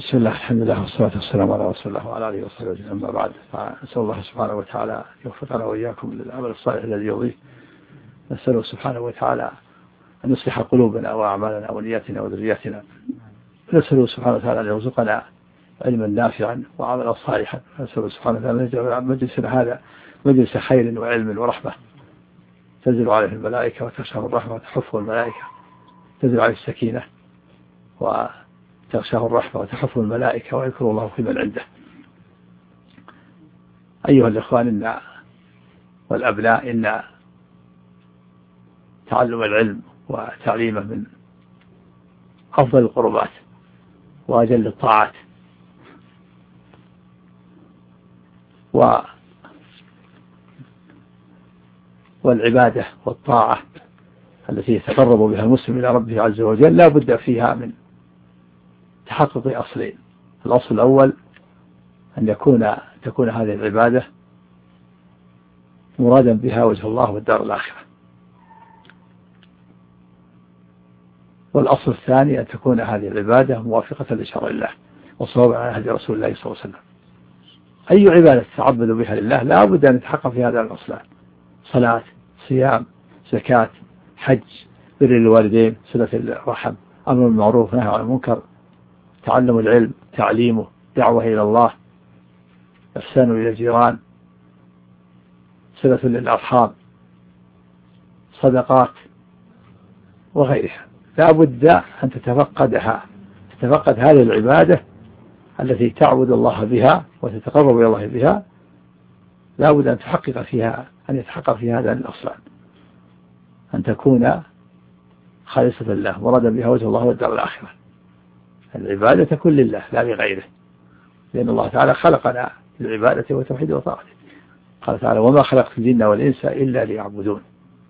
بسم الله الحمد لله والصلاة والسلام على رسول الله وعلى آله وصحبه أجمعين. أما بعد، فنسأل الله سبحانه وتعالى يوفقنا وإياكم للعمل الصالح الذي يرضيه. نسأله سبحانه وتعالى أن يصلح قلوبنا وأعمالنا ونياتنا وذرياتنا. نسأله سبحانه وتعالى أن يرزقنا علما نافعا وعملا صالحا. نسأله سبحانه وتعالى أن يجعل مجلسنا هذا مجلس خير وعلم ورحمة، تنزل عليه الملائكة وتغشاه الرحمة وتحفه الملائكة، تنزل عليه السكينة وتغشاه الرحمة وتحفه الملائكة ويذكر الله في من عنده. أيها الإخوان والأبناء، إن تعلم العلم وتعليمه من أفضل القربات وأجل الطاعات، والعبادة والطاعة التي يتقرب بها المسلم إلى ربه عز وجل لا بد فيها من تحقق أصلين. الأصل الأول أن تكون هذه العبادة مرادا بها وجه الله والدار الآخرة، والأصل الثاني أن تكون هذه العبادة موافقة لشرع الله وصوابا على هدي رسول الله صلى الله عليه وسلم. أي عبادة تتعبد بها لله لا بد أن يتحقق في هذا الأصلان: صلاة، صيام، زكاة، حج، بر الوالدين، صلة الرحم، أمر بالمعروف، نهي عن المنكر، تعلم العلم، تعليمه، دعوة إلى الله، إحسان إلى الجيران، صلة للأرحام، صدقات وغيرها. لا بد أن تتفقد هذه العبادة التي تعبد الله بها وتتقرب إلى الله بها، لا بد أن يتحقق فيها هذا الأصلان: أن تكون خالصة لله مرادا بها وجه الله والدار الآخرة. العبادة تكون لله لا لغيره، لأن الله تعالى خلقنا للعبادة وتوحيد وطاعته. قال تعالى: وما خلقت الجن والإنس إلا ليعبدون.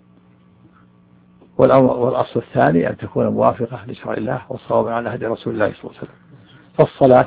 والأصل الثاني أن تكون موافقة لشرع الله والصواب على هدي رسول الله صلى الله عليه وسلم. فالصلاة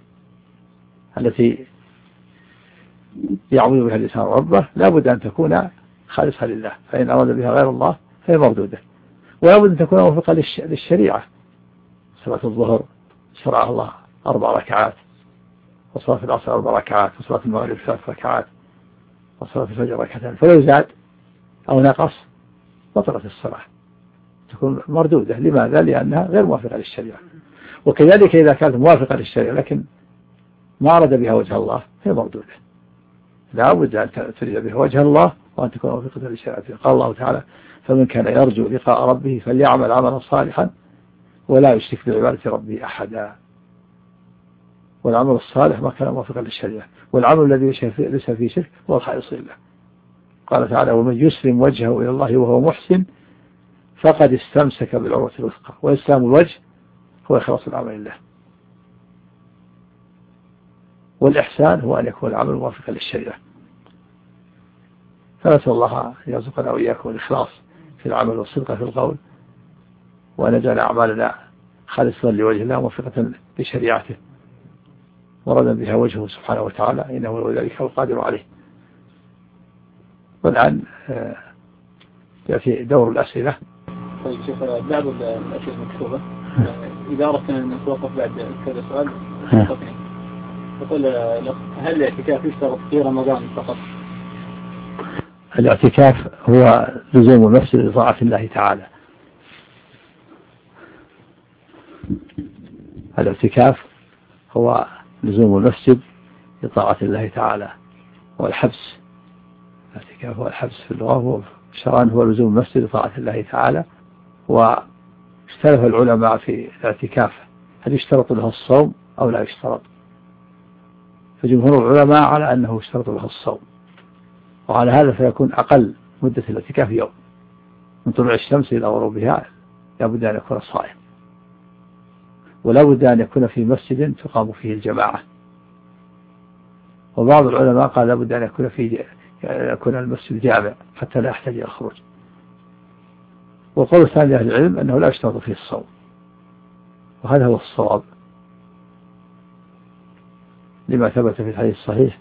التي يعبد بها الإنسان ربه لا بد أن تكون خالصة لله، فإن أراد بها غير الله فهي مردودة. ولا بد أن تكون موافقة للشريعة. صلاة الظهر شرعها الله 4 ركعات، وصلاة العصر 4 ركعات، وصلاة المغرب 3 ركعات، وصلاة الفجر 2 فلو زاد أو نقص بطلت الصلاة، تكون مردودة. لماذا؟ لأنها غير موافقة للشريعة. وكذلك إذا كانت موافقة للشريعة لكن ما أراد بها وجه الله هي مردودة. لا بد أن تريد بها وجه الله وأن تكون موافقة للشريعة. قال الله تعالى: فمن كان يرجو لقاء ربه فليعمل عملا صالحا ولا يشرك بعبادة ربه أحدا. والعمل الصالح ما كان موافقا للشريعة، والعمل الذي ليس فيه شرك هو الخالص لله. قال تعالى: ومن يسلم وجهه إلى الله وهو محسن فقد استمسك بالعروة الوثقى. وإسلام الوجه هو إخلاص العمل لله، والإحسان هو أن يكون العمل موافقا للشريعة. فنسأل الله أن يرزقنا وإياكم الإخلاص في العمل والصدق في القول، وأن يجعل أعمالنا خالصة لوجه الله موافقة لشريعته وردا بها وجهه سبحانه وتعالى، إنه ولي ذلك القادر عليه. والآن يأتي دور الأسئلة. طيب شيخ، بعض الأسئلة المكتوبة إذا أردنا أن نتوقف بعد كذا سؤال يقول: هل الاعتكاف يشترط في رمضان فقط؟ الاعتكاف هو لزوم المسجد لطاعة الله تعالى. الاعتكاف هو لزوم المسجد لطاعة الله تعالى، والحبس. الاعتكاف هو الحبس في اللغة، شرعا هو لزوم المسجد لطاعة الله تعالى. واختلف العلماء في الاعتكاف هل يشترط له الصوم أو لا يشترط. فجمهور العلماء على أنه يشترط له الصوم، وعلى هذا فيكون أقل مدة الاعتكاف يوم، من طلوع الشمس إلى غروبها لا بد أن يكون صائم، ولا بد أن يكون في مسجد تقام فيه الجماعة. وبعض العلماء قال لا بد أن يكون المسجد جامع حتى لا يحتاج إلى الخروج. وقول ثاني أهل العلم أنه لا يشترط فيه الصوم، وهذا هو الصواب لما ثبت في الحديث الصحيح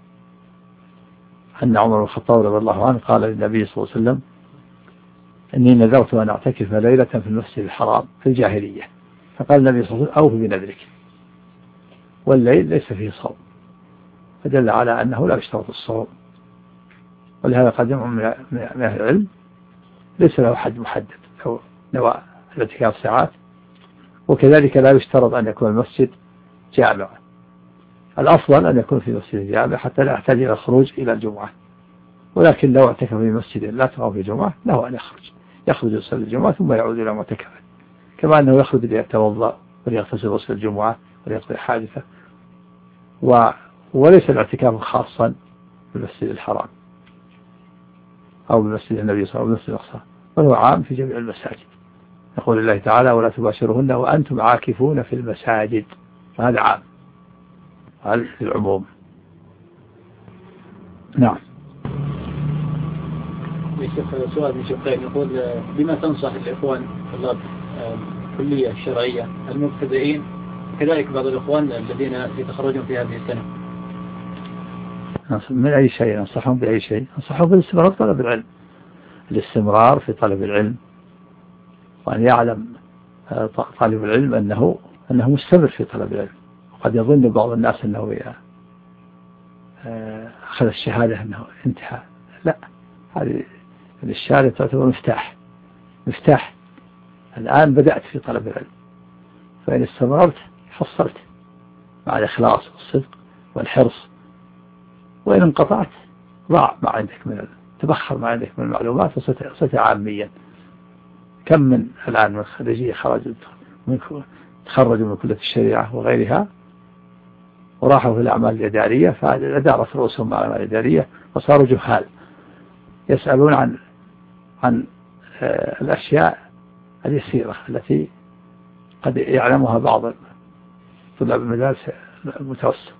أن عمر بن الخطاب رضي الله عنه قال للنبي صلى الله عليه وسلم: إني نذرت أن أعتكف ليلة في المسجد الحرام في الجاهلية. فقال النبي صلى الله عليه وسلم: أوف بنذرك. والليل ليس فيه صوم، فدل على أنه لا يشترط الصوم. ولهذا قد جمع من أهل العلم ليس له حد محدد أو نوى الاعتكاف ساعات. وكذلك لا يشترط أن يكون المسجد جامع، الأفضل أن يكون في مسجد جامع حتى لا يحتاج إلى الخروج إلى الجمعة. ولكن لو اعتكف في مسجد لا تقام في الجمعة له أن يخرج يصلي الجمعة ثم يعود إلى معتكفه، كما أنه يخرج ليتوضأ وليغتسل غسل الجمعة وليقضي حادثة. وليس الاعتكاف خاصا بالمسجد الحرام أو بمسجد النبي صلى الله عليه وسلم بالمسجد الأقصى، بل هو عام في جميع المساجد. يقول الله تعالى: ولا تباشرهن وأنتم عاكفون في المساجد، فهذا عام هذا في العموم. نعم. سؤال من شقين يقول: بما تنصح الإخوان طلاب الكلية الشرعية المبتدئين كذلك بعض الإخوان الذين يتخرجون في هذه السنة؟ من أي شيء أنصحهم؟ بأي شيء أنصحهم؟ بالاستمرار في طلب العلم، الاستمرار في طلب العلم، وأن يعلم طالب العلم أنه مستمر في طلب العلم. وقد يظن بعض الناس أنه أخذ الشهادة أنه انتهى، لا، هذه الشهادة تعتبر مفتاح. الآن بدأت في طلب العلم، فإن استمررت حصلت مع الإخلاص والصدق والحرص. وإن انقطعت ضاع ما عندك تبخر ما عندك من المعلومات وصرت عاميا. كم من الآن من خريجية تخرجوا من كلية الشريعة وغيرها وراحوا في الأعمال الإدارية، فأدارت رؤوسهم مع الأعمال الإدارية وصاروا جهال يسألون عن الأشياء اليسيرة التي قد يعلمها بعض طلاب المدارس المتوسط،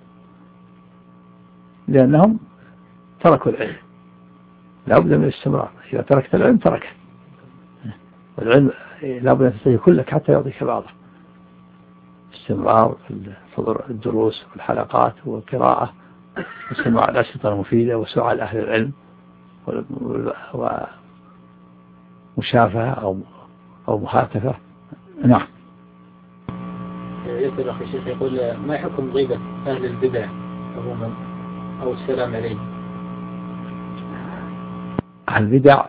لأنهم تركوا العلم. لا بد من الاستمرار، إذا تركت العلم تركه، والعلم لا بد أن تستطيع كلك حتى يعطيك بعضه. استمرار في حضور الدروس والحلقات والقراءة وسماع الأشرطة المفيدة وسؤال أهل العلم ومشافهة أو مخاطفة. نعم. يسأل أخي الشيخ يقول: ما حكم غيبة أهل البدع عموما أو السلام عليهم؟ أهل البدع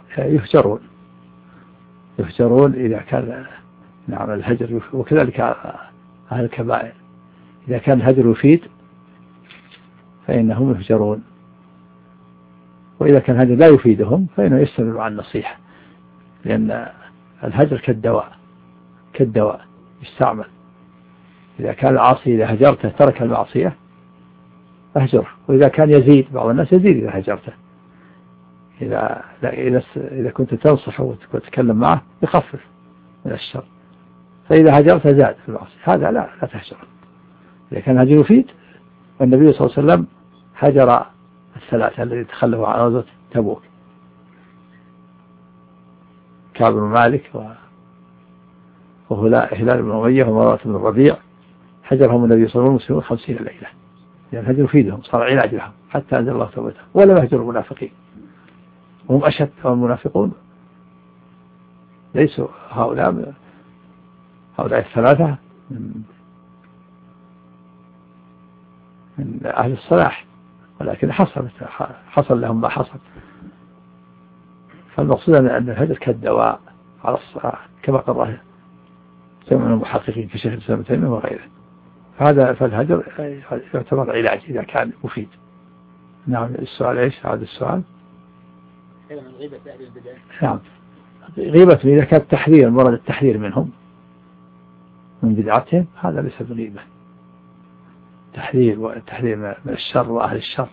يهجرون إذا كان نعم الهجر، وكذلك أهل الكبائر إذا كان الهجر يفيد فإنهم يهجرون، وإذا كان الهجر لا يفيدهم فإنه يستمر عن النصيحة، لأن الهجر كالدواء يستعمل. إذا كان العاصي إذا هجرته ترك المعصية أهجره، وإذا كان يزيد بعض الناس يزيد إذا هجرته. إذا كنت تنصح وتتكلم معه يخفف من الشر، فإذا هجرت زاد في المعصية، هذا لا تهجره. إذا كان هجر يفيد، والنبي صلى الله عليه وسلم هجر الثلاثة الذين تخلفوا عن غزوة تبوك: كعب بن مالك وهلال بن أمية ومروة بن الربيع، هجرهم النبي صلى الله عليه وسلم 50 ليلة، لأن الهجر يفيدهم، صار علاج لهم حتى أنزل الله توبتهم. ولم يهجروا المنافقين، وهم أشد. والمنافقون ليسوا هؤلاء الثلاثة من أهل الصلاح، ولكن حصل لهم ما حصل. فالمقصود أن الهجر كالدواء على الصلاة، كما قرره جمع المحققين في شيخ الإسلام ابن تيمية وغيره. فالهجر يعتبر علاج إذا كان مفيد. نعم. السؤال إيش؟ هذا السؤال. من غيبة أهل البدع. نعم. غيبة إذا كان التحذير، مراد التحذير منهم من بدعتهم، هذا ليس بغيبة. التحذير من الشر وأهل الشر،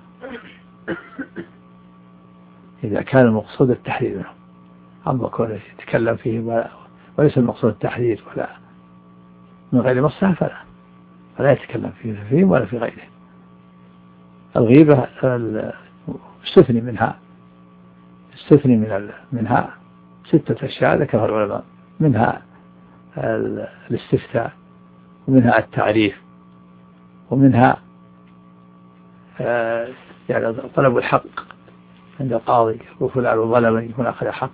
إذا كان المقصود التحذير منهم. أما كونه يتكلم فيهم وليس المقصود التحذير ولا من غير مصلحة فلا يتكلم فيهم ولا في غيرهم. الغيبة استثني منها 6 أشياء ذكرها العلماء، منها الاستفتاء، ومنها التعريف، ومنها يعني طلب الحق عند القاضي وفلان ظلمني هنا أخذ حق،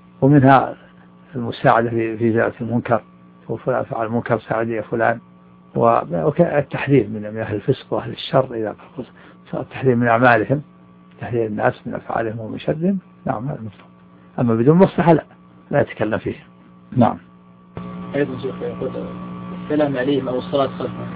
ومنها المساعدة في إزالة المنكر وفلان فعل المنكر ساعد يا فلان والتحذير من أهل الفسق وأهل الشر إذا صار التحذير من أعمالهم، تحذير الناس من أفعالهم ومن شرهم، نعم هذا مطلوب. أما بدون مصلحة لا يتكلم فيه. نعم. أيضا شيخ يقول السلام عليهم أو الصلاة خلفهم،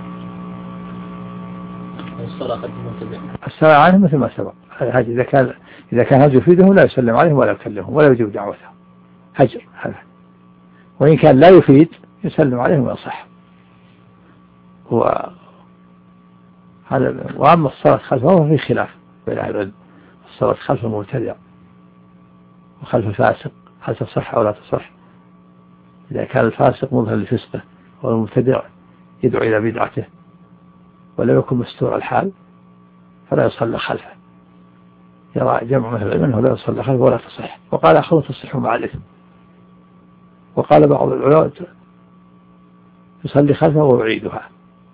أو الصلاة خلف المتبع. السلام عليهم مثل ما سبق، إذا كان هذا يفيدهم لا يسلم عليهم ولا يكلمهم ولا يجيب دعوتهم، هجر هذا. وإن كان لا يفيد يسلم عليهم ويصح. وأما الصلاة خلفه في خلاف بين أهل العلم، الصلاة خلف المبتدع وخلف الفاسق هل تصح أو لا تصح؟ إذا كان الفاسق مظهر لفسقه والمبتدع يدعو إلى بدعته ولم يكن مستور الحال فلا يصلى خلفه. يرى جمع من العلم أنه لا يصلى خلفه ولا تصح، وقال آخرون تصح مع الإثم، وقال بعض العلماء يصلي خلفه ويعيدها.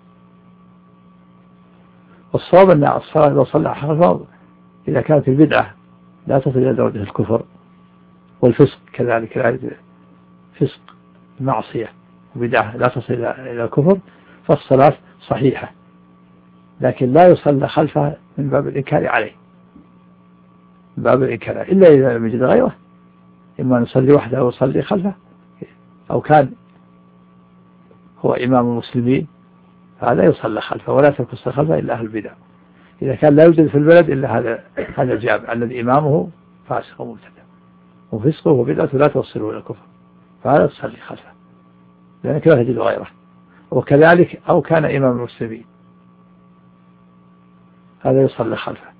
والصواب أن الصلاة إذا صلى خلفه إذا كانت البدعة لا تصل إلى درجة الكفر، والفسق كذلك، فسق معصية وبدعة لا تصل إلى الكفر، فالصلاة صحيحة، لكن لا يصلى خلفه من باب الإنكار عليه، من باب الإنكار، إلا إذا لم يجد غيره، إما نصلي وحده ويصلي خلفه، أو كان هو إمام المسلمين هذا يصلى خلفه ولا ترك الصلاة خلفه إلا أهل البدع. إذا كان لا يوجد في البلد إلا هذا الجامع الذي إمامه فاسق ومبتدع وفسقه وبدعته لا توصله إلى الكفر، فهذا تصلي خلفه لأنك لا تجد غيره. وكذلك أو كان إمام المسلمين هذا يصلي خلفه،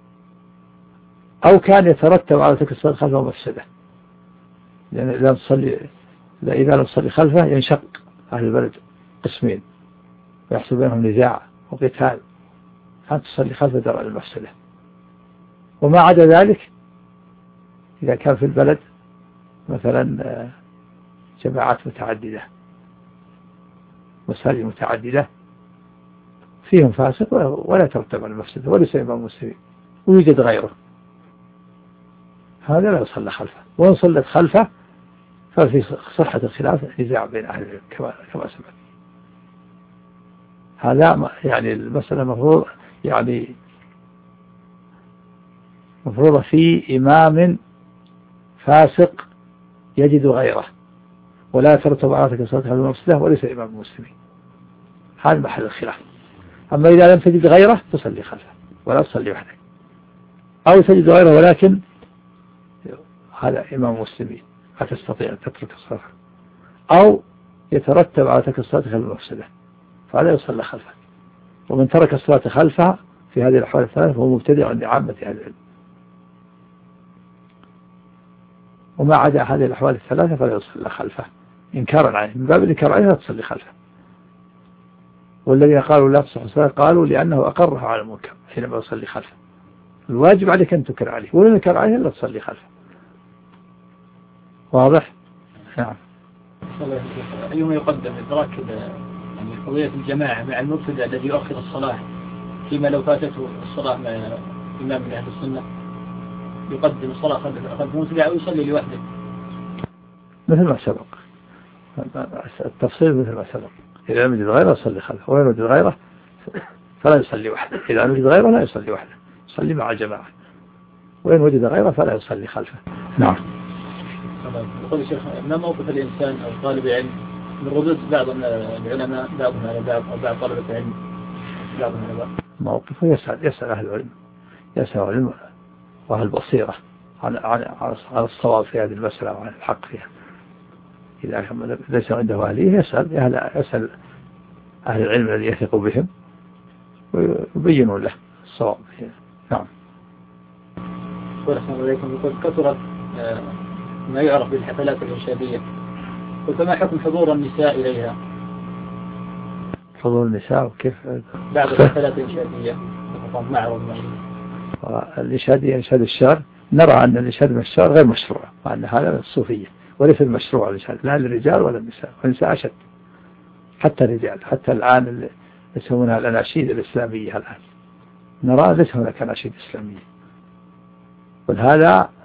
أو كان يترتب على ترك الصلاة خلفه مفسدة، لأن إذا لم تصلي خلفه ينشق أهل البلد قسمين ويحصل بينهم نزاع وقتال، أن تصلي خلفه درء المفسدة. وما عدا ذلك إذا كان في البلد مثلا جماعات متعددة مساجد متعددة فيهم فاسق ولا ترتب على المفسدة وليس إمام المسلمين ويوجد غيره، هذا لا يصلى خلفه. وإن صلت خلفه ففي صحة الخلاف نزاع بين أهل العلم كما سمعت. هذا يعني المسألة مفروضة في إمام فاسق يجد غيره ولا ترتب على ترك الصلاة خلف المفسدة وليس إمام المسلمين، هذا محل الخلاف. أما إذا لم تجد غيره تصلي خلفه ولا تصلي وحدك، أو تجد غيره ولكن هذا إمام المسلمين لا تستطيع أن تترك الصلاة، أو يترتب على ترك الصلاة خلف المفسدة فهذا يصلى خلفه. ومن ترك الصلاة خلفها في هذه الأحوال الثلاثة فهو مبتدع عند عامة أهل العلم. وما عدا هذه الأحوال الثلاثة فلا يصلى خلفه إنكارا عليه، من باب الإنكار عليه لا تصلي خلفه. والذين قالوا لا تصح الصلاة قالوا لأنه أقرها على المنكر حينما يصلي خلفه، الواجب عليك أن تنكر عليه، ولا تنكر عليه لا تصلي خلفه. واضح؟ نعم. أيما يقدم إدراك يعني قضية الجماعة مع المبتدع الذي يؤخر الصلاة فيما لو فاتته الصلاة مع إمام من أهل السنة، يقدم الصلاة خلف المبتدع أو يصلي لوحده مثل ما سبق، التفصيل مثل ما سبق. إذا لم يجد غيره يصلي خلفه، وإن وجد غيره فلا يصلي وحده. إذا لم يجد غيره لا يصلي وحده، يصلي مع الجماعة، وإن وجد غيره فلا يصلي خلفه. نعم. يقول الشيخ ما موقف الإنسان أو طالب علم من ردود بعض العلماء بعضهم على بعض أو بعض طلبة العلم بعضهم على بعض؟ موقفه يسأل أهل العلم، يسأل العلم وأهل البصيرة على الصواب في هذه المسألة وعن الحق فيها. إذا ليس عنده أهليه يسأل أهل العلم الذي يثق بهم ويبينوا له الصواب فيها. نعم. ورحمة الله عليكم. يقول كثرت ما يعرف بالحفلات الإرشادية، وكما حكم حضور النساء إليها؟ حضور النساء وكيف؟ بعض الحفلات الإرشادية معروض الإرشادية إرشاد الشعر، نرى أن الإرشاد من الشعر غير مشروع، وأن هذا من الصوفية وليس المشروع الإرشاد لا للرجال ولا النساء، والنساء أشد حتى الرجال. حتى الآن اللي يسمونها الأناشيد الإسلامية الآن نرى ليس هناك أناشيد إسلامية، وهذا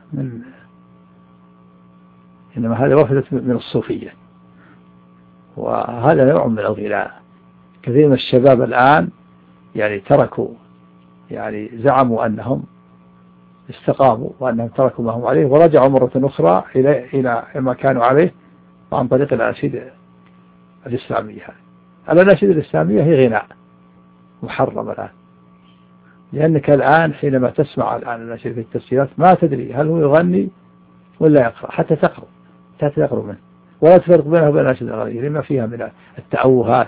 إنما هذا وفدت من الصوفية، وهذا نوع من الغلاء كثير من الشباب الآن يعني تركوا، يعني زعموا أنهم استقاموا وأنهم تركوا ما هم عليه ورجعوا مرة أخرى إلى ما كانوا عليه عن طريق الأناشيد الإسلامية. الأناشيد الإسلامية هي غناء محرم الآن، لأنك الآن حينما تسمع الآن الأناشيد في التسجيلات ما تدري هل هو يغني ولا يقرأ، حتى تقرأ منه ولا تفرق بينه وبين الأناشيد الغنية لما فيها من التأوهات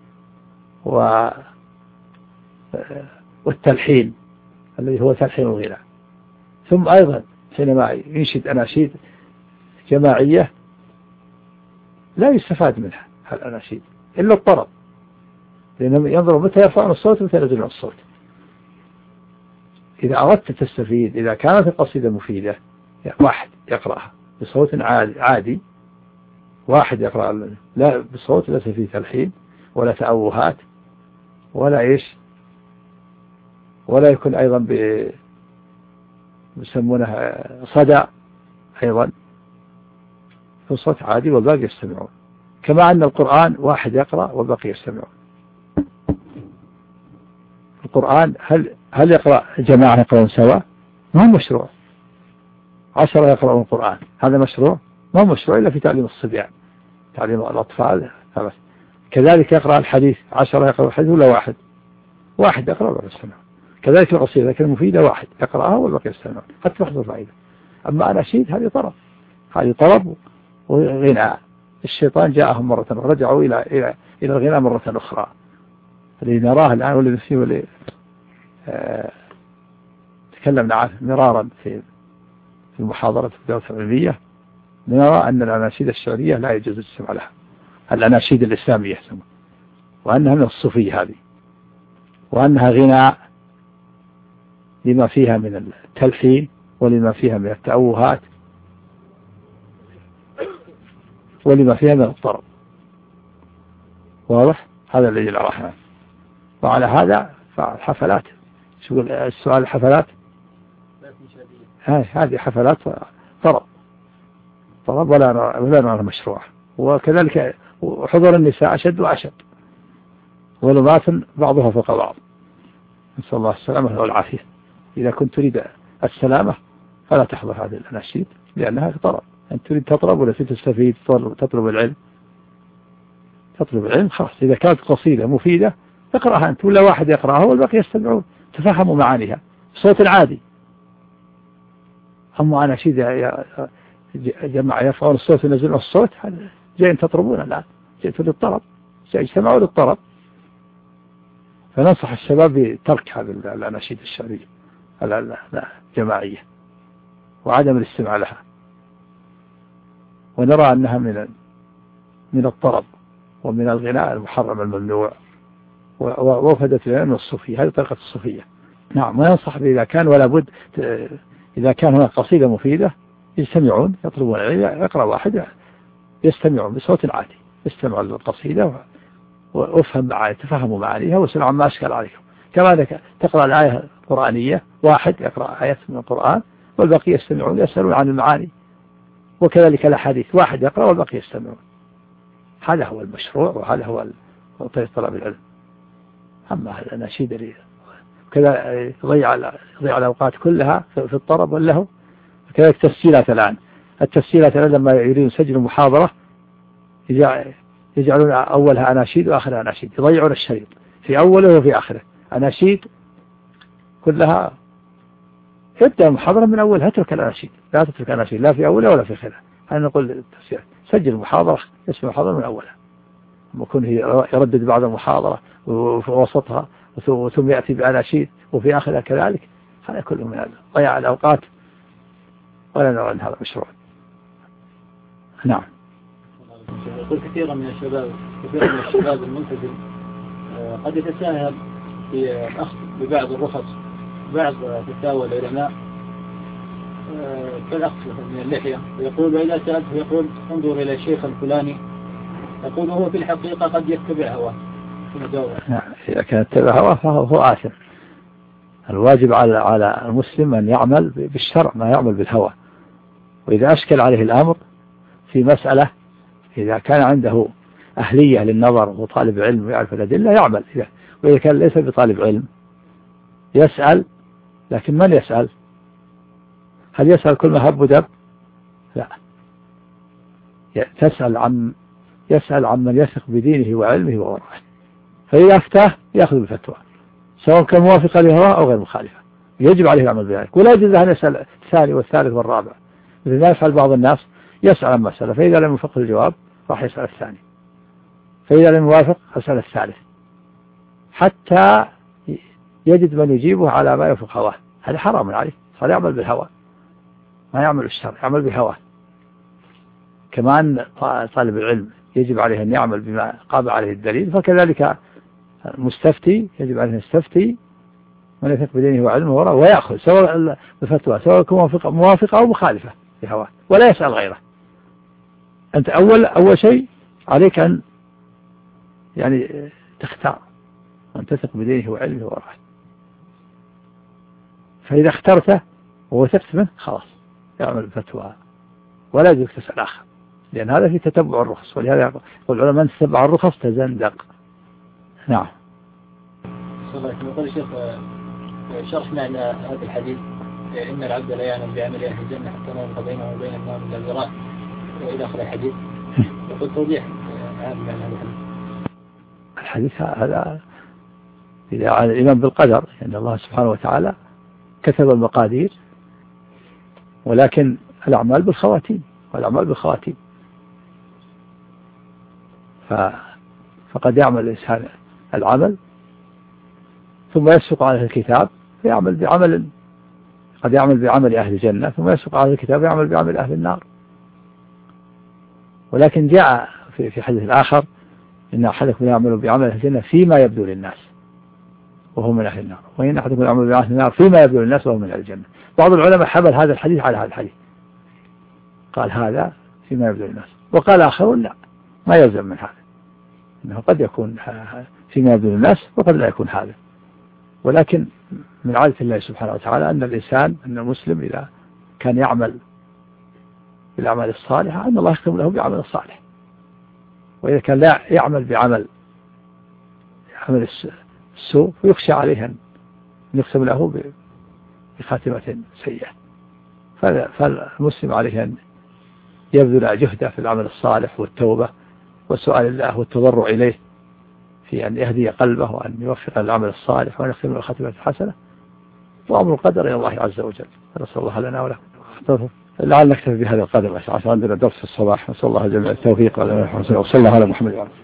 والتلحين الذي هو تلحين الغناء. ثم أيضا حينما ينشد أناشيد جماعية لا يستفاد منها الأناشيد إلا الطرب، لأنهم ينظروا متى يرفعون الصوت ومتى ينزلون الصوت. إذا أردت تستفيد، إذا كانت القصيدة مفيدة، واحد يقرأها بصوت عادي، واحد يقرأ لا بصوت ليس فيه تلحين ولا تأوهات ولا ولا يكون أيضا يسمونها صدى، أيضا في صوت عادي والباقي يستمعون. كما أن القرآن واحد يقرأ والباقي يستمعون. القرآن هل يقرأ جماعة يقرأون سوا؟ ما هو مشروع. 10 يقرأون القرآن، هذا مشروع؟ ما هو مشروع إلا في تعليم الصبيان، تعليم الأطفال. كذلك يقرأ الحديث، 10 يقرأ الحديث ولا واحد يقرأ والباقي يستمعون. كذلك القصيدة لكن المفيدة واحد يقرأها والباقي يستمعون حتى تحصل الفائدة. أما أناشيد هذه طرب وغناء. الشيطان جاءهم مرة رجعوا إلى الغناء مرة أخرى. الذي نراه الآن والذي فيه تكلمنا عنه مرارا في المحاضرة في الدورة العلمية، نرى أن الأناشيد الشعرية لا يجوز الاستماع لها، الأناشيد الإسلامية، وأنها من الصوفية هذه، وأنها غناء لما فيها من التلحين ولما فيها من التأوهات ولما فيها من الطرب. واضح؟ هذا الذي نراه. وعلى هذا فالحفلات، شو السؤال؟ الحفلات هذه حفلات طرب ولا نرى مشروع. وكذلك حضور النساء أشد وأشد، ظلمات بعضها فوق بعض، نسأل الله السلامة والعافية. إذا كنت تريد السلامة فلا تحضر هذه الأناشيد لأنها طرب. أن تريد تطرب ولا تستفيد تطلب العلم خلاص. إذا كانت قصيدة مفيدة اقرأها أنت ولا واحد يقرأها والباقي يستمعون، تفهموا معانيها بصوت عادي. أما أناشيد جماعة يرفعون الصوت وينزلون الصوت، جايين تطربون الآن، جئتوا للطرب، اجتمعوا للطرب. فننصح الشباب بترك هذه الأناشيد الشعرية الجماعية وعدم الاستماع لها. ونرى أنها من الطرب ومن الغناء المحرم الممنوع، ووفدت لنا من الصوفية. هذه طريقة الصوفية. نعم. وينصح إذا كان ولا بد، إذا كان هناك قصيدة مفيدة يستمعون، يطلبون يقرأ واحد يستمعون بصوت عادي، يستمعوا للقصيدة وافهم معاني، تفهموا معانيها وسمعوا ما أشكال عليكم. كما تقرأ الآية القرآنية، واحد يقرأ آيات من القرآن والباقي يستمعون يسألون عن المعاني. وكذلك الأحاديث، واحد يقرأ والباقي يستمعون. هذا هو المشروع وهذا هو طريق طلب العلم. أما الأناشيد اللي كذا يضيع الأوقات كلها في الطرب واللهو. كذلك تسجيلات الآن، لما يريدون يسجلوا محاضرة يجعلون أولها أناشيد وآخرها أناشيد، يضيعون الشريط في أوله وفي آخره أناشيد كلها. يبدأ المحاضرة من أولها، اترك الأناشيد، لا تترك أناشيد لا في أولها ولا في آخرها. أنا نقول للتسجيل سجل المحاضرة، اسم المحاضرة من أولها، ويكون يردد بعد المحاضرة وفي وسطها ثم يأتي بأناشيد وفي آخرها كذلك. هذا كله من هذا ضياع الأوقات، ولا نرى أن هذا مشروع. نعم. يقول كثيرا من الشباب الملتزم قد يتساهل في الأخذ ببعض الرخص، بعض فتاوى العلماء كالأخذ من اللحية، ويقول وإذا سألته يقول انظر إلى الشيخ الفلاني، يقول هو في الحقيقة قد يتبع هواه. إذا كان يتبع هواه فهو آثم. الواجب على المسلم أن يعمل بالشرع ما يعمل بالهوى. وإذا أشكل عليه الأمر في مسألة، إذا كان عنده أهلية للنظر وطالب علم ويعرف الأدلة يعمل. وإذا كان ليس بطالب علم يسأل، لكن من يسأل؟ هل يسأل كل ما هب ودب؟ لا، يسأل عن من يثق بدينه وعلمه وورعه، فإذا أفتاه يأخذ بالفتوى سواء كان موافقا لهواه أو غير مخالفة، يجب عليه العمل بذلك. ولا يجوز أن يسأل الثاني والثالث والرابع، مثل ما يفعل بعض الناس، يسأل عن مسألة فإذا لم يوفق الجواب راح يسأل الثاني، فإذا لم يوافق يسأل الثالث، حتى يجد من يجيبه على ما يوافق هواه. هذا حرام عليه، صار يعمل بالهوى، ما يعمل الشر، يعمل بهواه. كمان طالب العلم يجب عليه أن يعمل بما قام عليه الدليل، فكذلك المستفتي يجب عليه أن يستفتي من يثق بدينه وعلمه وورعه، ويأخذ سواء بفتوى سواء يكون موافقة أو مخالفة لهواه، ولا يسأل غيره. أنت أول شيء عليك أن يعني تختار أن تثق بدينه وعلمه وورعه، فإذا اخترته ووثقت منه خلاص يعمل بفتوى، ولا يجوز تسأل آخر، لأن هذا في تتبع الرخص. ولهذا يقول العلماء من تتبع الرخص تزندق. نعم. يقول الشيخ شرح معنى هذا الحديث إن العبد لا يعلم بعمل أهل الجنة حتى ما يبقى بينه وبين النار من الذراع إلى آخر الحديث. يقول توضيح عام معنى هذا الحديث هذا إذا على الإيمان بالقدر، أن الله سبحانه وتعالى كتب المقادير، ولكن الأعمال بالخواتيم، والأعمال بالخواتيم. فقد يعمل الإنسان العمل ثم يسبق عليه الكتاب فيعمل بعمل، قد يعمل بعمل أهل الجنة ثم يسبق عليه الكتاب يعمل بعمل أهل النار. ولكن جاء في حديث آخر إن أحدكم يعمل بعمل أهل الجنة فيما يبدو للناس وهو من أهل النار، وإن أحدكم يعمل بعمل أهل النار فيما يبدو للناس وهو من أهل الجنة. بعض العلماء حمل هذا الحديث على هذا الحديث، قال هذا فيما يبدو للناس، وقال آخرون لا، ما يلزم من هذا، إنه قد يكون فيما يبدو للناس وقد لا يكون هذا. ولكن من عادة الله سبحانه وتعالى أن الإنسان، أن المسلم إذا كان يعمل بالأعمال الصالحة أن الله يختم له بعمل الصالح، وإذا كان لا يعمل بعمل السوء فيخشى عليه أن يختم له بخاتمة سيئة. فالمسلم عليه أن يبذل جهده في العمل الصالح والتوبة وسؤال الله والتضرع إليه في أن يهدي قلبه وأن يوفق العمل الصالح وأن يختم له خاتمة حسنة، وأمر القدر إلى الله عز وجل. نسأل الله لنا ولكم. لعل نكتفي بهذا القدر عشان عندنا درس في الصباح. نسأل الله جميع التوفيق وصلى الله على محمد وعلى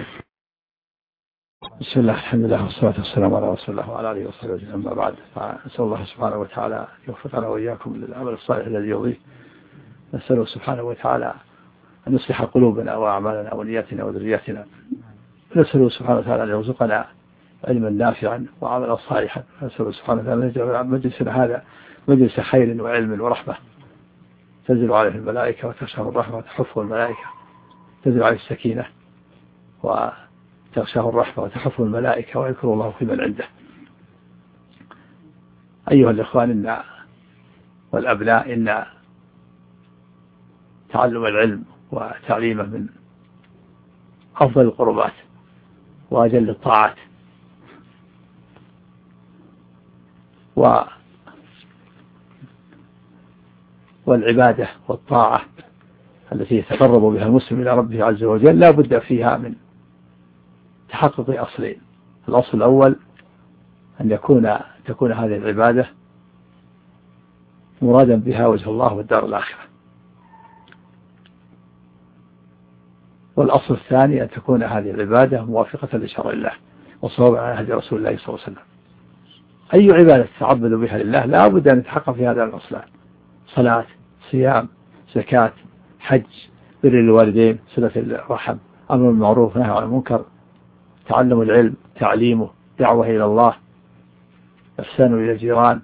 بسم الله الحمد لله والصلاة والسلام على رسول الله وعلى آله وصحبه أجمعين. أما بعد، فنسأل الله سبحانه وتعالى يوفقنا وإياكم للعمل الصالح الذي يرضيه. نسأله سبحانه وتعالى أن يصلح قلوبنا وأعمالنا ونياتنا وذرياتنا. نسأله سبحانه وتعالى أن يرزقنا علما نافعا وعملا صالحا. نسأله سبحانه وتعالى أن يجعل مجلسنا هذا مجلس خير وعلم ورحمة، تنزل عليه الملائكة وتغشاه الرحمة وتحفه الملائكة، تنزل عليه السكينة وتغشاه الرحمة وتحفه الملائكة، ويذكر الله في من عنده. أيها الإخوان والأبناء، إن تعلم العلم وتعليمه من أفضل القربات وأجل الطاعات، والعبادة والطاعة التي يتقرب بها المسلم إلى ربه عز وجل لا بد فيها من تحقق أصلين. الأصل الأول أن تكون هذه العبادة مرادا بها وجه الله والدار الآخرة، والأصل الثاني أن تكون هذه العبادة موافقة لشرع الله وصواب على هدي رسول الله صلى الله عليه وسلم. أي عبادة تتعبد بها لله لا بد أن يتحقق في هذا الأصلان: صلاة، صيام، زكاة، حج، بر الوالدين، صلة الرحم، أمر بالمعروف، نهي عن المنكر، تعلم العلم، تعليمه، دعوة إلى الله، إحسان إلى الجيران،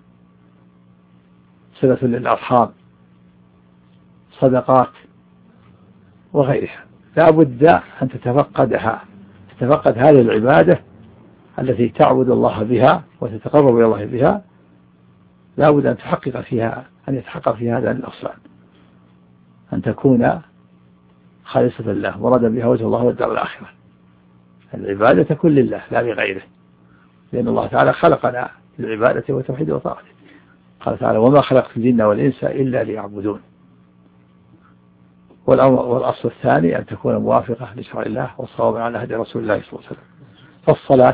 صلة للأرحام، صدقات وغيرها. لا بد أن تتفقد هذه العبادة التي تعبد الله بها وتتقرب إلى الله بها، لا بد أن يتحقق فيها هذا الأصلان: أن تكون خالصة لله مرادا بها وجه الله والدار الآخرة. العبادة تكون لله لا لغيره، لأن الله تعالى خلقنا للعبادة وتوحيد وطاعته. قال تعالى وما خلقت الجن والإنس إلا ليعبدون. والأصل الثاني أن تكون موافقة لشرع الله والصواب على هدي رسول الله صلى الله عليه وسلم. فالصلاة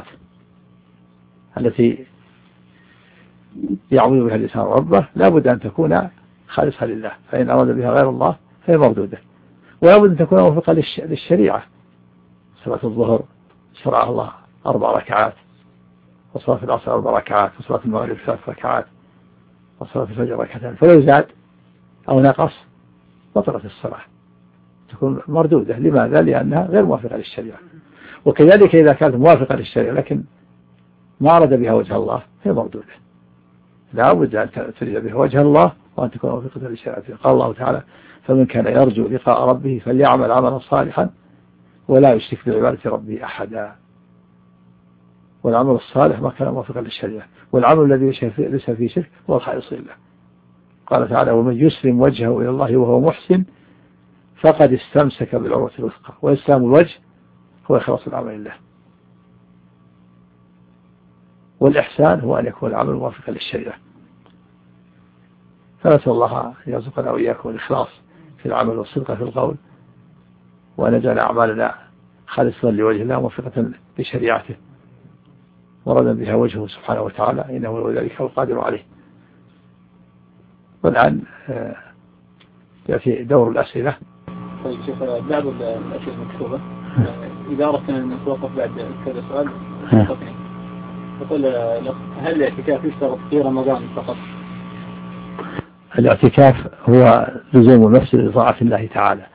التي يعبد بها الإنسان ربه لا بد أن تكون خالصة لله، فإن أراد بها غير الله فهي مردودة. ولا بد أن تكون موافقة للشريعة. صلاة الظهر شرعها الله 4 ركعات، وصلاة العصر 4 ركعات، وصلاة المغرب 3 ركعات، وصلاة الفجر 2 ركعتين، فلو زاد أو نقص بطلت الصلاة، تكون مردودة. لماذا؟ لأنها غير موافقة للشريعة. وكذلك إذا كانت موافقة للشريعة لكن ما أراد بها وجه الله هي مردودة. لا بد أن تريد بها وجه الله وأن تكون موافقة للشريعة. قال الله تعالى فمن كان يرجو لقاء ربه فليعمل عملا صالحا ولا يشرك بعبادة ربه أحدا. والعمل الصالح ما كان موافقا للشريعة، والعمل الذي ليس فيه شرك هو الخالص لله. قال تعالى ومن يسلم وجهه إلى الله وهو محسن فقد استمسك بالعروة الوثقى. وإسلام الوجه هو إخلاص العمل لله. والإحسان هو أن يكون العمل موافقا للشريعة. فنسأل الله أن يرزقنا وإياكم الإخلاص في العمل والصدق في القول، وأن يجعل أعمالنا خالصة لوجه الله موافقة لشريعته مردا بها وجهه سبحانه وتعالى، إنه ولي ذلك القادر عليه. والآن يأتي دور الأسئلة. طيب شيخ، بعض الأشياء المكتوبة إذا أردنا أن نتوقف بعد كذا سؤال يقول هل الاعتكاف يشترط في رمضان فقط؟ الاعتكاف هو لزوم المسجد لطاعة الله تعالى.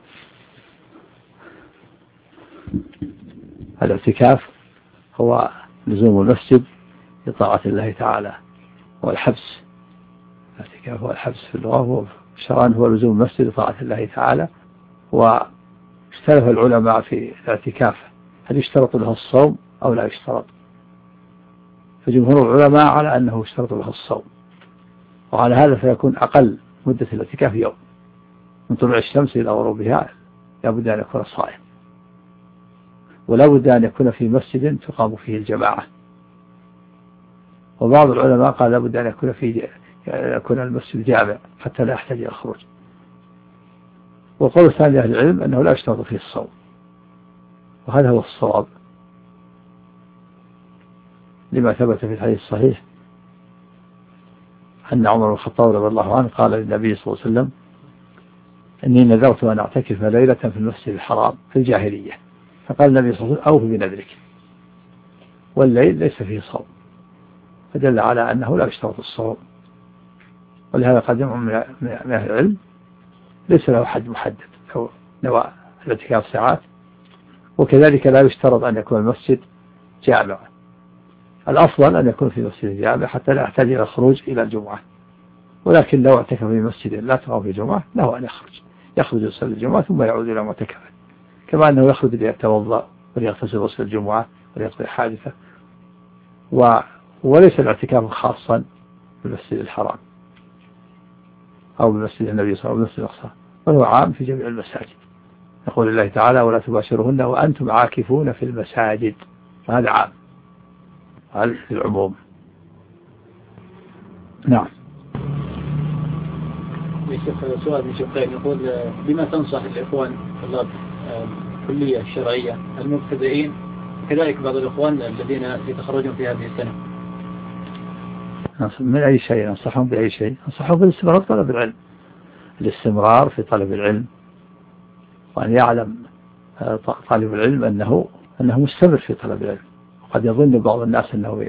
الاعتكاف هو لزوم المسجد لطاعة الله تعالى. والحبس، الاعتكاف هو الحبس في اللغة، وشرعا هو لزوم المسجد لطاعة الله تعالى. واختلف العلماء في الاعتكاف هل يشترط له الصوم أو لا يشترط. فجمهور العلماء على أنه يشترط له الصوم، وعلى هذا فيكون أقل مدة الاعتكاف يوم، من طلوع الشمس إلى غروبها لا بد أن يكون صائم، ولا بد أن يكون في مسجد تقام فيه الجماعة. وبعض العلماء قال لا بد أن يكون المسجد جامع حتى لا يحتاج إلى الخروج. وقول ثاني أهل العلم أنه لا يشترط فيه الصوم، وهذا هو الصواب لما ثبت في الحديث الصحيح أن عمر بن الخطاب رضي الله عنه قال للنبي صلى الله عليه وسلم إني نذرت أن أعتكف ليلة في المسجد الحرام في الجاهلية، فقال النبي صلى الله عليه وسلم أوف بنذرك. والليل ليس فيه صوم، فدل على أنه لا يشترط الصوم. ولهذا قد جمع من أهل العلم ليس له حد محدد أو نوى الاعتكاف ساعات. وكذلك لا يشترط أن يكون المسجد جامع، الأفضل أن يكون في مسجد جامع حتى لا يحتاج إلى الخروج إلى الجمعة. ولكن لو اعتكف في مسجد لا تقام في الجمعة له أن يخرج يصلي الجمعة ثم يعود إلى معتكفه، كما أنه يخرج ليتوضأ وليغتسل غسل الجمعة وليقضي حادثة. وليس الاعتكاف خاصا بالمسجد الحرام أو بمسجد النبي صلى الله عليه وسلم المسجد الأقصى، بل هو عام في جميع المساجد. يقول الله تعالى ولا تباشرهن وأنتم عاكفون في المساجد، وهذا عام، هذا العموم. نعم. سؤال من شقين يقول بما تنصح الإخوان طلاب الكلية الشرعية المبتدئين كذلك بعض الإخوان الذين يتخرجون في هذه السنة؟ من أي شيء أنصحهم؟ بأي شيء؟ أنصحهم بالاستمرار في طلب العلم، الاستمرار في طلب العلم، وأن يعلم طالب العلم أنه مستمر في طلب العلم. وقد يظن بعض الناس أنه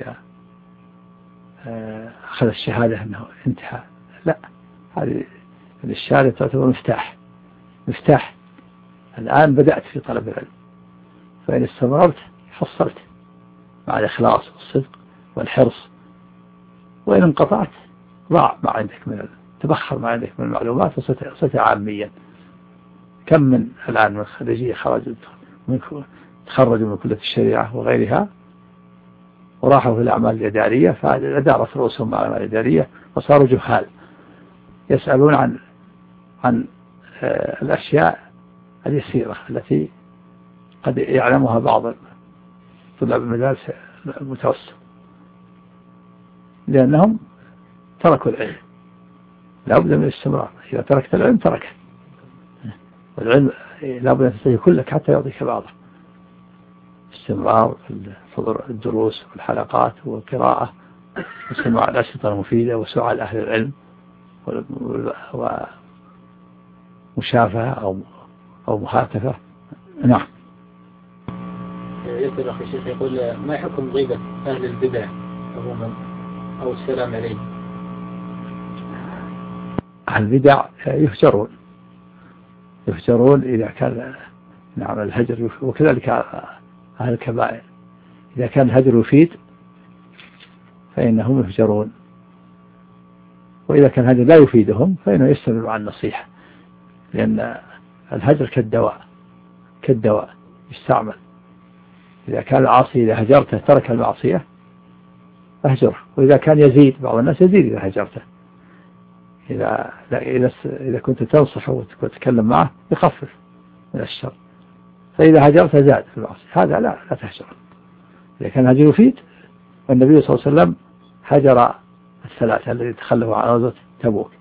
أخذ الشهادة أنه انتهى. لا، هذه الشهادة تعتبر مفتاح. الآن بدأت في طلب العلم، فإن استمررت حصلت مع الإخلاص والصدق والحرص. وإن انقطعت ضاع ما عندك تبخر ما عندك من المعلومات وصرت عاميا. كم من الآن من خريجية تخرجوا من كلية الشريعة وغيرها وراحوا في الأعمال الإدارية، فأدارت رؤوسهم مع الأعمال الإدارية وصاروا جهال يسألون عن الأشياء اليسيرة التي قد يعلمها بعض طلاب المدارس المتوسط، لأنهم تركوا العلم. لا بد من الاستمرار، إذا تركت العلم تركه، والعلم لا بد أن تستطيع كلك حتى يعطيك بعضه. استمرار في حضور الدروس والحلقات والقراءة وسماع الأشرطة المفيدة وسؤال أهل العلم ومشافهة أو مخاطفة. نعم. يسأل أخي الشيخ يقول ما حكم غيبة أهل البدع عموما أو السلام عليهم؟ أهل البدع يهجرون إذا كان نعم الهجر، وكذلك أهل الكبائر إذا كان الهجر يفيد فإنهم يهجرون، وإذا كان الهجر لا يفيدهم فإنه يستمر عن النصيحة، لأن الهجر كالدواء يستعمل. إذا كان العاصي إذا هجرته ترك المعصية أهجره، وإذا كان يزيد بعض الناس يزيد إذا هجرته. إذا كنت تنصح وتتكلم معه يخفف من الشر، فإذا هجرته زاد في المعصية، هذا لا تهجره. إذا كان الهجر يفيد، والنبي صلى الله عليه وسلم هجر الثلاثة الذين تخلفوا عن غزوة تبوك،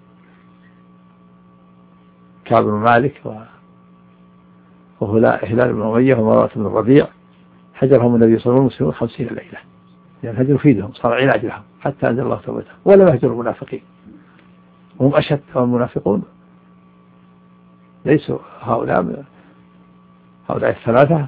كعب بن مالك وهلال بن أمية ومروة بن الربيع، هجرهم النبي صلى الله عليه وسلم 50 ليلة، لأن الهجر يفيدهم، صار علاج لهم حتى أنزل الله توبتهم. ولا يهجر المنافقين، وهم أشد، والمنافقون ليسوا هؤلاء الثلاثة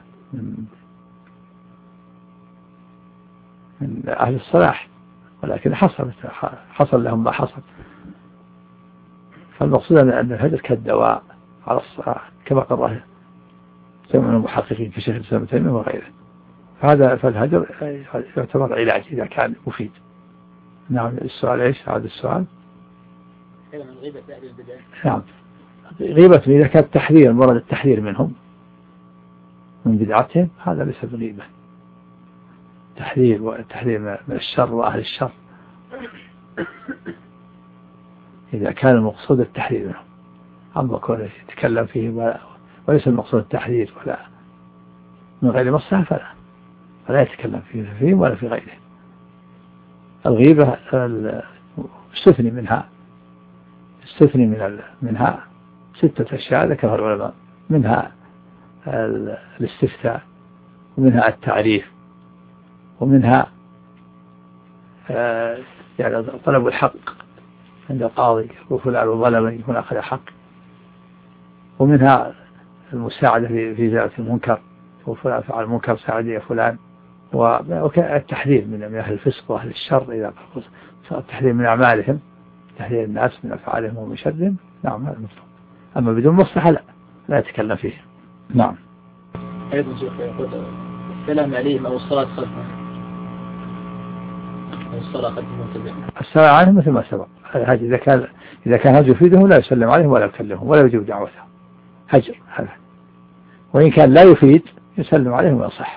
من أهل الصلاح، ولكن حصل لهم ما حصل. فالمقصود أن الهجر كالدواء على الصلاح، كما قرره جمع المحققين في شيخ الإسلام ابن تيمية وغيره. فالهجر يعتبر علاج إذا كان مفيد. نعم. السؤال إيش؟ هذا السؤال. من غيبة أهل البدع. نعم. غيبة إذا كان التحذير، مراد التحذير منهم من بدعتهم، هذا ليس بغيبة. والتحذير من الشر وأهل الشر، إذا كان المقصود التحذير منهم، أما كونه يتكلم فيه وليس المقصود التحذير ولا من غير مصلحة فلا يتكلم فيه ولا في غيره. الغيبة استثني منها 6 أشياء ذكرها العلماء، منها الاستفتاء، ومنها التعريف، ومنها يعني طلب الحق عند القاضي، وفلان ظلمني هنا أخذ حق، ومنها المساعدة في إزالة المنكر، وفلان فعل المنكر ساعد يا فلان، والتحذير من أهل الفسق وأهل الشر، إذا التحذير من أعمالهم، تحذير الناس من أفعالهم ومن شرهم. نعم هذا المطلوب. أما بدون مصلحة لا يتكلم فيه. نعم. أيضا شيخ يقول السلام عليهم أو الصلاة خلفهم، أو الصلاة خلف المتبع. السلام عليهم مثل ما سبق، إذا كان هجر يفيدهم لا يسلم عليهم ولا يكلمهم ولا يجيب دعوتهم، هجر هذا. وإن كان لا يفيد يسلم عليهم ويصح.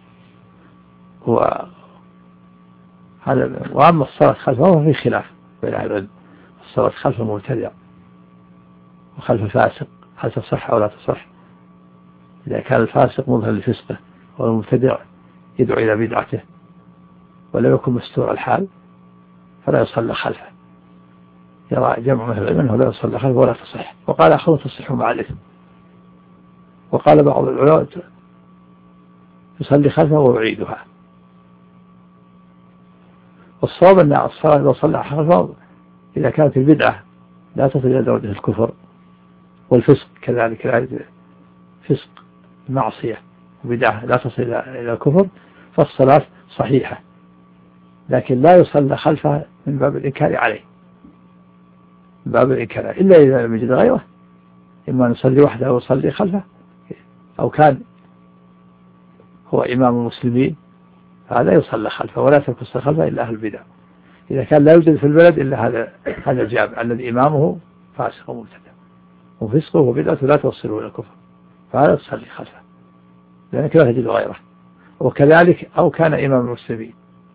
وأما الصلاة خلفه في خلاف بين أهل العلم، الصلاة خلف المبتدع وخلف الفاسق هل تصح أو لا تصح؟ إذا كان الفاسق مظهر لفسقه والمبتدع يدعو إلى بدعته ولم يكن مستور الحال فلا يصلى خلفه. يرى جمع مثل العلم أنه لا يصلى خلفه ولا تصح، وقال آخرون تصح مع الإثم، وقال بعض العلماء يصلي خلفه ويعيدها. والصواب أن الصلاة لو صلى خلفه إذا كانت البدعة لا تصل إلى درجة الكفر، والفسق كذلك، فسق معصية وبدعة لا تصل إلى الكفر، فالصلاة صحيحة، لكن لا يصلى خلفه من باب الإنكار عليه، من باب الإنكار، إلا إذا لم يجد غيره، إما نصلي وحده أو يصلي خلفه، أو كان هو إمام المسلمين هذا يصلى خلفه، ولا ترك الصلاة خلفه إلا أهل البدع. إذا كان لا يوجد في البلد إلا هذا الجامع الذي إمامه فاسق ومبتدع وفسقه وبدعته لا توصله إلى الكفر، فهذا تصلي خلفه لأنك لا تجد غيره. وكذلك أو كان إمام المسلمين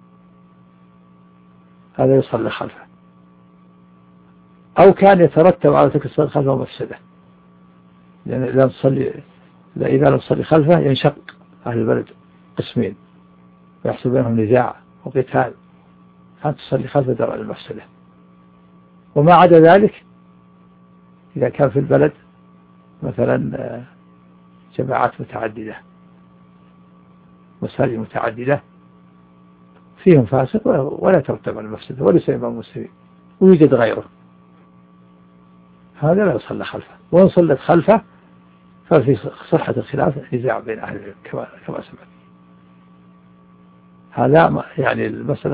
هذا يصلي خلفه، أو كان يترتب على ترك الصلاة خلفه مفسدة، لأن إذا لم تصلي خلفه ينشق أهل البلد قسمين ويحصل بينهم نزاع وقتال، أن تصلي خلف درء المفسدة. وما عدا ذلك إذا كان في البلد مثلا جماعات متعددة، مساجد متعددة فيهم فاسق ولا ترتب على المفسدة وليس إمام مسلم ويوجد غيره، هذا لا يصلى خلفه. وإن صلت خلفه ففي صحة الخلاف نزاع بين أهل العلم كما سمعت. هذا يعني المسألة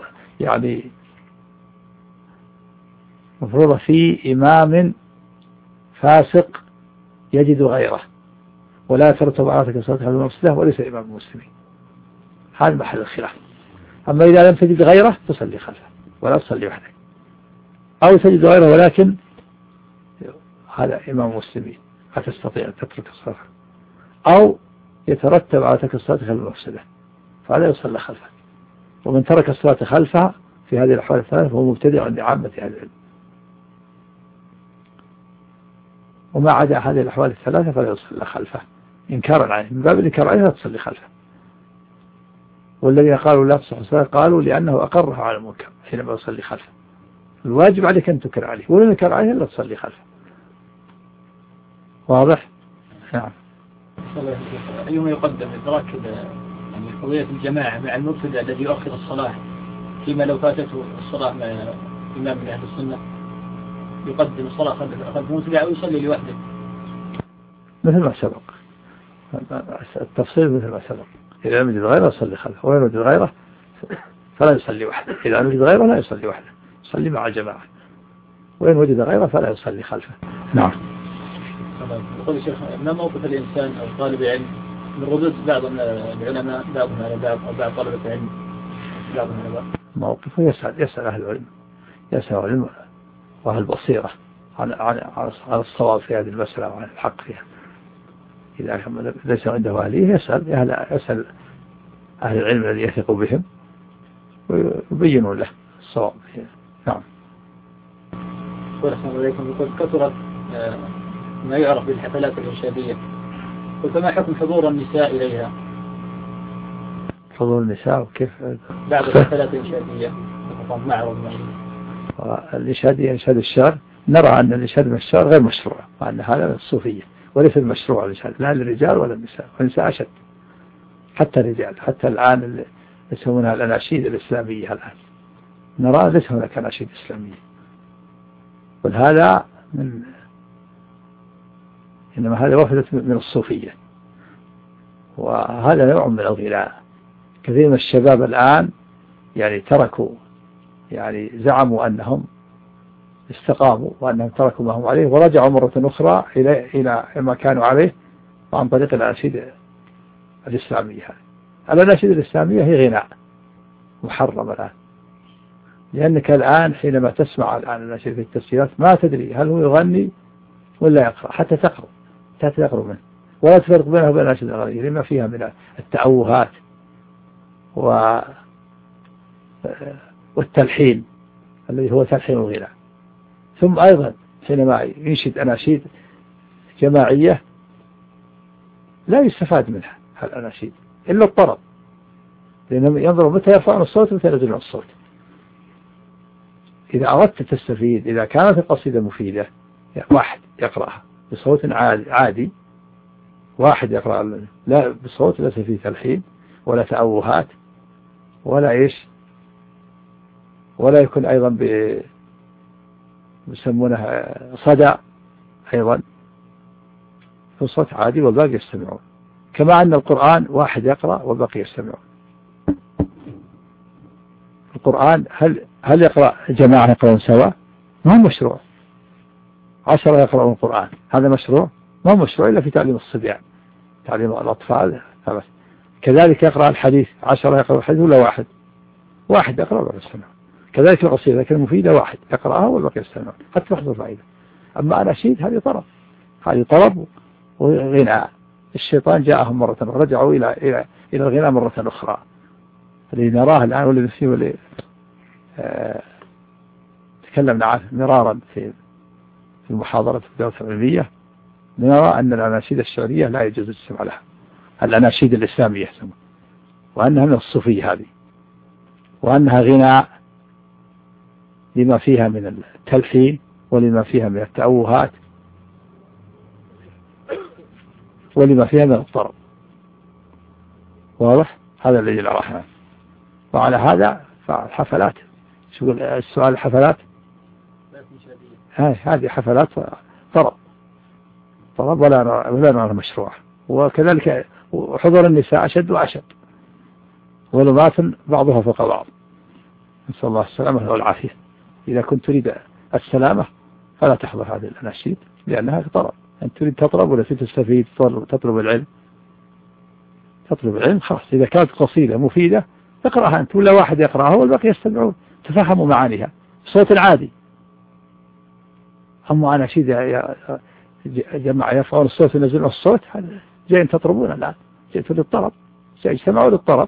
مفروضة في إمام فاسق يجد غيره ولا ترتب على ترك الصلاة خلف المفسدة وليس إمام المسلمين، هذا محل الخلاف. أما إذا لم تجد غيره تصلي خلفه ولا تصلي وحدك، أو تجد غيره ولكن هذا إمام مسلمين لا تستطيع أن تترك الصلاة، أو يترتب على ترك الصلاة خلف المفسدة فهذا يصلى خلفه. ومن ترك الصلاة خلفها في هذه الأحوال الثلاثة فهو مبتدع عند عامة أهل العلم. وما عدا هذه الأحوال الثلاثة فلا يصلى خلفه إنكارا عليه، من باب الإنكار عليه لا تصلي خلفه. والذين قالوا لا تصح الصلاة قالوا لأنه أقرها على المنكر حينما يصلي خلفه، الواجب عليك أن تنكر عليه، ولا إنكار عليه لا تصلي خلفه. واضح؟ نعم. أيهما يقدم إدراك يعني قضية الجماعة مع المبتدع الذي يؤخر الصلاة فيما لو فاتته الصلاة مع إمام من أهل السنة يقدم الصلاة خلف المبتدع أو يصلي لوحده؟ مثل ما سبق التفصيل، مثل ما سبق. إذا لم يجد غيره يصلي خلفه، وإن وجد غيره فلا يصلي وحده. إذا لم يجد غيره لا يصلي وحده، يصلي مع الجماعة. وإن وجد غيره فلا يصلي خلفه. نعم. يقول الشيخ ما موقف الإنسان أو طالب علم من ردود بعض العلماء بعضهم على بعض أو بعض طلبة العلم بعضهم على بعض؟ موقفه يسأل أهل العلم، يسأل العلم وأهل البصيرة عن الصواب في هذه المسألة وعن الحق فيها. إذا ليس عنده أهليه يسأل أهل العلم الذي يثق بهم ويبينوا له الصواب فيها. نعم. ورحمة الله عليكم. يقول كثرت ما يعرف بالحفلات الإرشادية، فما حكم حضور النساء إليها؟ حضور النساء وكيف؟ بعض الحفلات الإرشادية معرض الإرشادية إرشاد الشعر، نرى أن الإرشاد من الشعر غير مشروع، وأن هذا الصوفية وليس المشروع الإرشاد لا للرجال ولا النساء، والنساء أشد حتى الرجال. حتى الآن اللي يسمونها الأناشيد الإسلامية الآن نرى ليس هناك أناشيد إسلامية، وهذا إنما هذا وفدة من الصوفية، وهذا نوع من الغلاء. كثير من الشباب الآن يعني تركوا، يعني زعموا أنهم استقاموا وأنهم تركوا ما هم عليه ورجعوا مرة أخرى إلى ما كانوا عليه عن طريق الأناشيد الإسلامية. الأناشيد الإسلامية هي غناء محرم الآن، لأنك الآن حينما تسمع الآن الأناشيد في التسجيلات ما تدري هل هو يغني ولا يقرأ، حتى تقرأ منه ولا تفرق بينه وبين الأناشيد الغنية لما فيها من التأوهات والتلحين الذي هو تلحين الغناء. ثم أيضا حينما ينشد أناشيد جماعية لا يستفاد منها الأناشيد إلا الطرب، لأنهم ينظروا متى يرفعون الصوت ومتى ينزلون الصوت. إذا أردت تستفيد، إذا كانت القصيدة مفيدة واحد يقرأها بصوت عادي، واحد يقرأ لا بصوت ليس فيه تلحين ولا تأوهات ولا ولا يكون أيضا بيسمونها صدى، أيضا في صوت عادي والباقي يستمعون. كما أن القرآن واحد يقرأ والباقي يستمعون. القرآن هل يقرأ جماعة يقرأون سوا؟ ما هو مشروع. 10 يقرأون القرآن، هذا مشروع؟ ما هو مشروع إلا في تعليم الصبيان، تعليم الأطفال فبس. كذلك يقرأ الحديث، 10 يقرأ الحديث ولا واحد يقرأ والباقي يستمع. كذلك القصيدة لكن المفيدة واحد يقرأها والباقي يستمع حتى تحصل فائدة. أما أناشيد هذه طرب وغناء. الشيطان جاءهم مرة أخرى، رجعوا إلى الغناء مرة أخرى. الذي نراه الآن والذي فيه تكلمنا عنه مرارا في المحاضرة في الدورة العلمية، نرى أن الأناشيد الشعرية لا يجوز الاستماع لها، الأناشيد الإسلامية يسمى، وأنها من الصوفية هذه، وأنها غناء لما فيها من التلحين ولما فيها من التأوهات ولما فيها من الطرب. واضح؟ هذا الذي نراه. وعلى هذا فالحفلات، شو السؤال؟ الحفلات هذه حفلات طرب ولا نرى مشروع. وكذلك حضور النساء أشد وأشد، ولغات بعضها فوق بعض، نسأل الله السلامة والعافية. إذا كنت تريد السلامة فلا تحضر هذه الأناشيد لأنها طرب. أنت تريد تطرب ولا تستفيد تطلب العلم؟ تطلب العلم خلاص. إذا كانت قصيدة مفيدة اقرأها أنت ولا واحد يقرأها والباقي يستمعون، تفهموا معانيها بصوت عادي. أما أناشيد جماعة يرفعون الصوت وينزلون الصوت، جايين تطربون الآن، جئتوا للطرب، سيجتمعوا للطرب.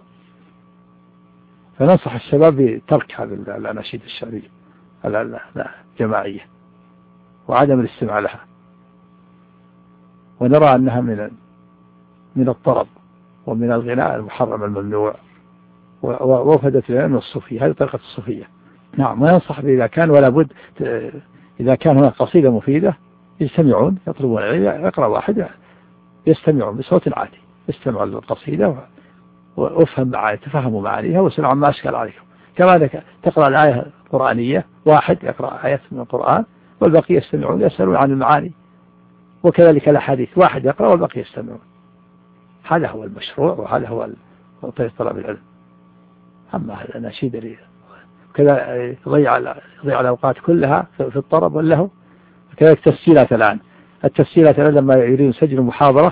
فننصح الشباب بترك هذه الأناشيد الشعرية الجماعية وعدم الاستماع لها. ونرى أنها من الطرب ومن الغناء المحرم الممنوع، ووفدت لنا من الصوفية. هذه طريقة الصوفية. نعم. وينصح إذا كان ولا بد، إذا كان هناك قصيدة مفيدة يستمعون، يطلبون يقرأ واحد يستمعون بصوت عادي، يستمعون للقصيدة وافهم معاني، تفهموا معانيها وسمعوا عما أشكال عليكم. كما تقرأ الآية القرآنية، واحد يقرأ آيات من القرآن والبقية يستمعون يسألون عن المعاني. وكذلك الأحاديث، واحد يقرأ والبقية يستمعون. هذا هو المشروع وهذا هو طريق طلب العلم. أما الأناشيد كذا يضيع الأوقات كلها في الطرب واللهو. كذلك تسجيلات الآن، التسجيلات الآن لما يريدون يسجلوا محاضرة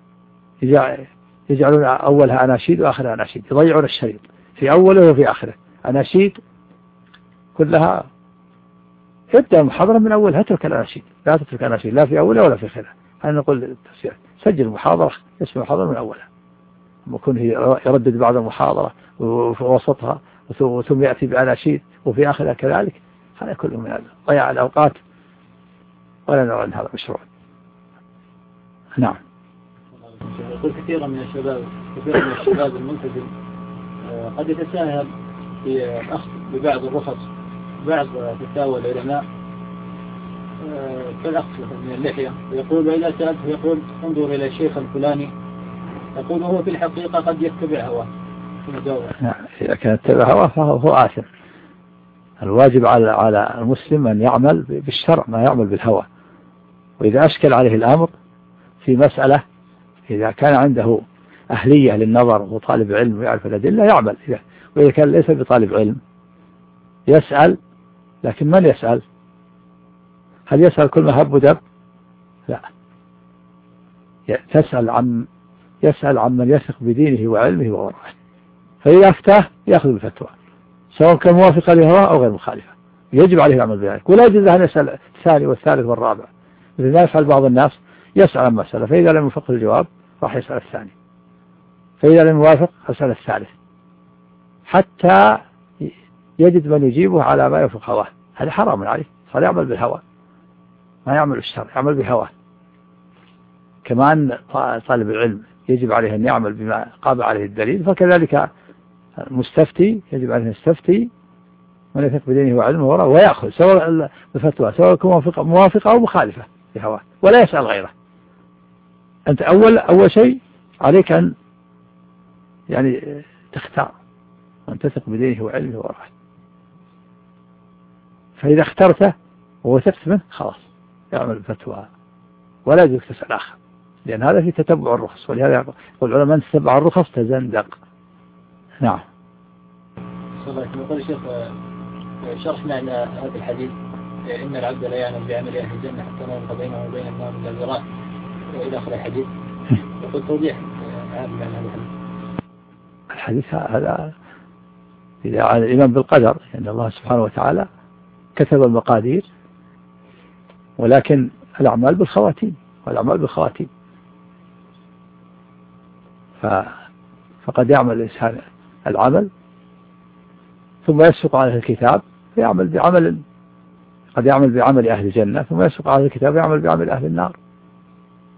يجعلون أولها أناشيد وآخرها أناشيد، يضيعون الشريط في أوله وفي آخره أناشيد كلها. يبدأ المحاضرة من أولها، اترك الأناشيد، لا تترك أناشيد لا في أولها ولا في آخرها. أنا نقول للتسجيل سجل محاضرة، اسم المحاضرة من أولها، ويكون يردد بعض المحاضرة وفي وسطها ثم يأتي بأناشيد وفي آخرها كذلك. هذا كله من هذا ضياع الأوقات، ولا نرى أن هذا مشروع. نعم. يقول كثيرا من الشباب الملتزم قد يتساهل في الأخذ ببعض الرخص، بعض فتاوى العلماء كالأخذ من اللحية، ويقول وإذا سألته يقول انظر إلى الشيخ الفلاني، يقول هو في الحقيقة قد يتبع هواه. إذا كان يتبع هواه فهو آثم. الواجب على المسلم أن يعمل بالشرع ما يعمل بالهوى. وإذا أشكل عليه الأمر في مسألة، إذا كان عنده أهلية للنظر وطالب علم ويعرف الأدلة يعمل. وإذا كان ليس بطالب علم يسأل، لكن من يسأل؟ هل يسأل كل ما هب ودب؟ لا، يسأل عن من يثق بدينه وعلمه وورعه. فإذا أفتاه يأخذ بالفتوى سواء كان موافقا لهواه أو غير مخالفة، يجب عليه العمل بذلك. ولا يجوز أن يسأل الثاني والثالث والرابع، مثل ما يفعل بعض الناس، يسأل عن مسألة فإذا لم يوفق الجواب راح يسأل الثاني، فإذا لم يوافق يسأل الثالث، حتى يجد من يجيبه على ما يوافق هواه. هذا حرام عليه، صار يعمل بالهوى، ما يعمل الشرع، يعمل بهواه. كمان طالب العلم يجب عليه أن يعمل بما قام عليه الدليل، فكذلك المستفتي يجب عليه أن يستفتي من يثق بدينه وعلمه وورعه، ويأخذ سواء بفتوى سواء موافقة أو مخالفة بهواه، ولا يسأل غيره. أنت أول شيء عليك أن يعني تختار من تثق بدينه وعلمه وورعه. فإذا اخترته ووثقت منه خلاص يعمل بفتوى، ولا يجوز تسأل آخر، لأن هذا في تتبع الرخص. ولهذا يقول العلماء من تتبع الرخص تزندق. نعم. يقول الشيخ شرحنا أن هذا الحديث إن العبد لا يعلم بعمل أهل الجنة حتى ما يبقى بينه وبين النار من الذراع إلى آخر الحديث. يقول توضيح هذا الحديث هذا إذا على الإيمان بالقدر، أن الله سبحانه وتعالى كتب المقادير، ولكن الأعمال بالخواتيم، والأعمال بالخواتيم. فقد يعمل الإنسان العمل ثم يسبق عليه الكتاب فيعمل بعمل، قد يعمل بعمل أهل الجنة ثم يسبق عليه الكتاب يعمل بعمل أهل النار.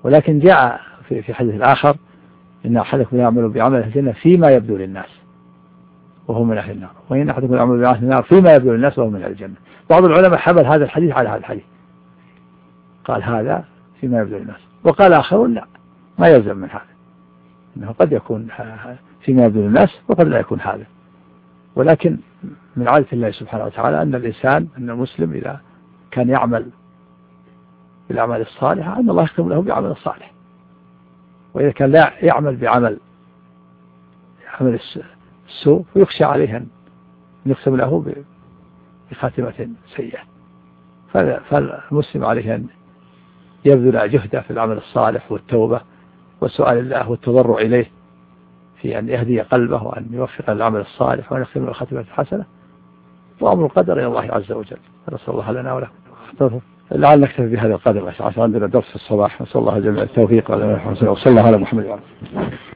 ولكن جاء في حديث الآخر إن أحدكم يعمل بعمل أهل الجنة فيما يبدو للناس وهو من أهل النار، وإن أحدكم يعمل بعمل أهل النار فيما يبدو للناس وهو من أهل الجنة. بعض العلماء حمل هذا الحديث على هذا الحديث، قال هذا فيما يبدو للناس، وقال آخرون لا، ما يلزم من هذا، إنه قد يكون فيما يبدو للناس وقد لا يكون هذا. ولكن من عادة الله سبحانه وتعالى أن الإنسان، أن المسلم إذا كان يعمل بالأعمال الصالحة أن الله يختم له بعمل الصالح، وإذا كان لا يعمل بعمل السوء فيخشى عليه أن يختم له بخاتمة سيئة. فالمسلم عليه أن يبذل جهده في العمل الصالح والتوبة وسؤال الله والتضرع إليه في أن يهدي قلبه وأن يوفق العمل الصالح وأن يختم له خاتمة حسنة، وأمر القدر إلى الله عز وجل. نسأل الله لنا ولكم. لعل نكتفي بهذا القدر عشان عندنا درس في الصباح. نسأل الله جل التوفيق وصلى الله على محمد وعلى